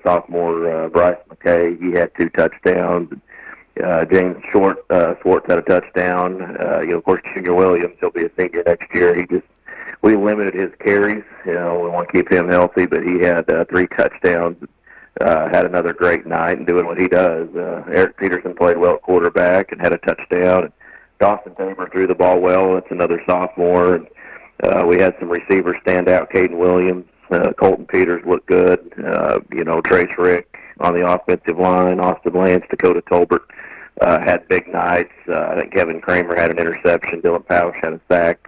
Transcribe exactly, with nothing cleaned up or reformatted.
sophomore uh, Bryce McKay, he had two touchdowns. Uh, James Short, uh, Swartz had a touchdown. Uh, you know, of course, Junior Williams, he'll be a senior next year. He just, we limited his carries. You know, we want to keep him healthy, but he had uh, three touchdowns. Uh, had another great night and doing what he does. Uh, Eric Peterson played well at quarterback and had a touchdown. And Dawson Tabor threw the ball well. That's another sophomore. And, uh, we had some receivers stand out. Caden Williams, uh, Colton Peters looked good. Uh, you know, Trace Rick on the offensive line, Austin Lance, Dakota Tolbert uh, had big nights. Uh, I think Kevin Kramer had an interception. Dylan Pausch had a sack.